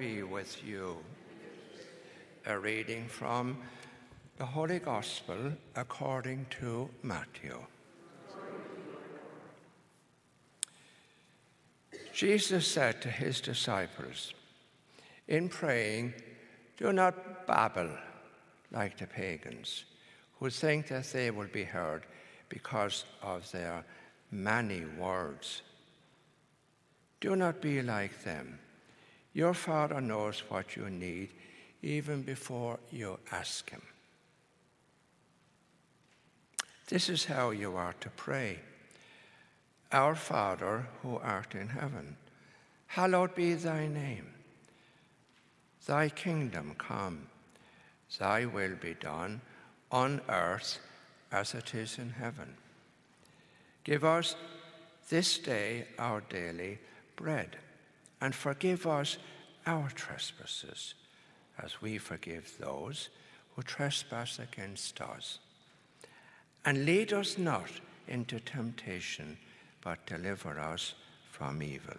be with you. A reading from the Holy Gospel according to Matthew. Jesus said to his disciples, "In praying, do not babble like the pagans, who think that they will be heard because of their many words. Do not be like them. Your Father knows what you need even before you ask him." This is how you are to pray. "Our Father, who art in heaven, hallowed be thy name. Thy kingdom come. Thy will be done on earth as it is in heaven. Give us this day our daily bread, and forgive us our trespasses, as we forgive those who trespass against us. And lead us not into temptation, but deliver us from evil."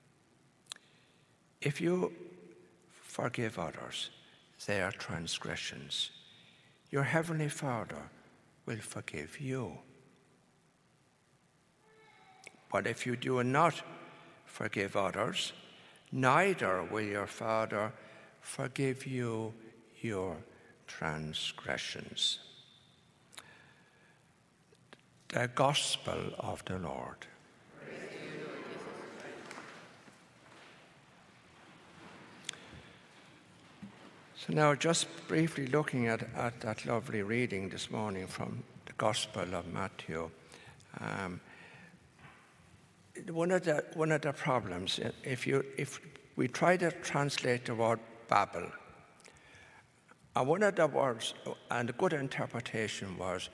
If you forgive others their transgressions, your heavenly Father will forgive you. But if you do not forgive others, neither will your Father forgive you your transgressions. The Gospel of the Lord. So now, just briefly looking at that lovely reading this morning from the Gospel of Matthew, one of the problems, if we try to translate the word babble, and one of the words, and a good interpretation was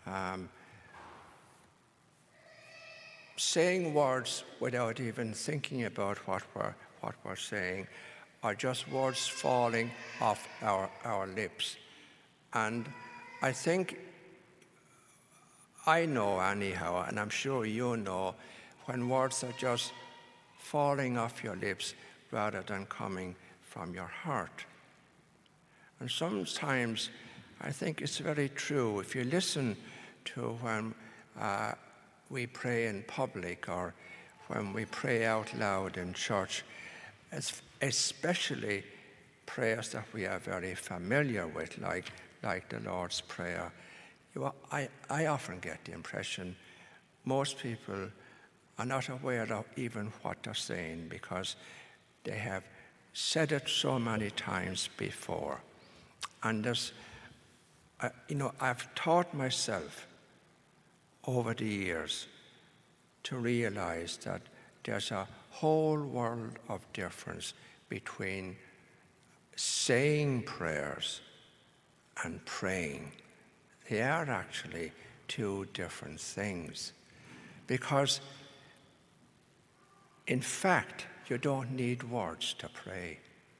saying words without even thinking about what we're saying, are just words falling off our lips. And I think I know anyhow, and I'm sure you know, when words are just falling off your lips rather than coming from your heart. And sometimes I think it's very true. If you listen to when we pray in public or when we pray out loud in church, especially prayers that we are very familiar with, like the Lord's Prayer, I often get the impression most people are not aware of even what they're saying because they have said it so many times before. And I've taught myself over the years to realize that there's a whole world of difference between saying prayers and praying. They are actually two different things. Because, in fact, you don't need words to pray.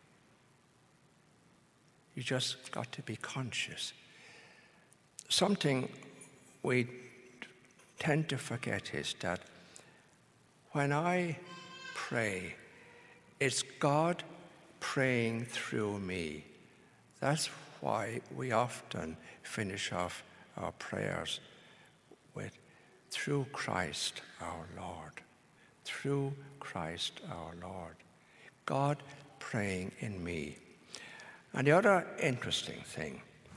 You just got to be conscious. Something we tend to forget is that when I pray, it's God praying through me. That's why we often finish off our prayers with, "Through Christ our Lord." Through Christ our Lord. God praying in me. And the other interesting thing,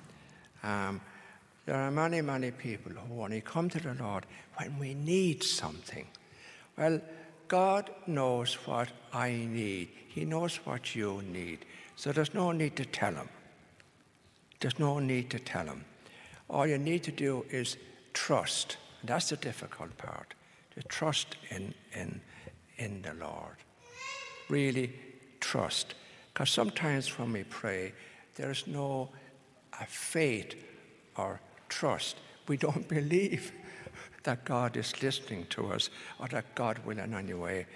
there are many, many people who only come to the Lord when we need something. Well, God knows what I need. He knows what you need. So there's no need to tell him. There's no need to tell him. All you need to do is trust. That's the difficult part, to trust in the Lord. Really trust. Because sometimes when we pray, there's no faith or trust. We don't believe that God is listening to us or that God will in any way,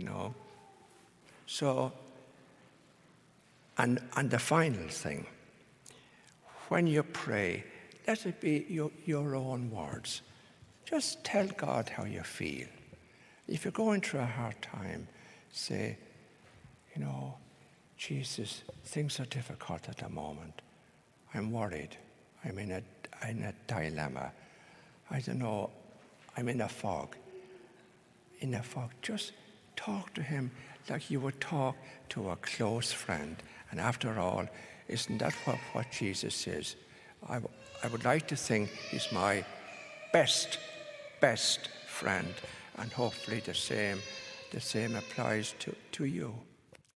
So, and the final thing, when you pray, let it be your own words. Just tell God how you feel. If you're going through a hard time, say, Jesus, things are difficult at the moment. I'm worried. I'm in a dilemma. I don't know. I'm in a fog. In a fog. Just talk to him like you would talk to a close friend. And after all, isn't that what Jesus says? I would like to think he's my best friend. And hopefully the same applies to you.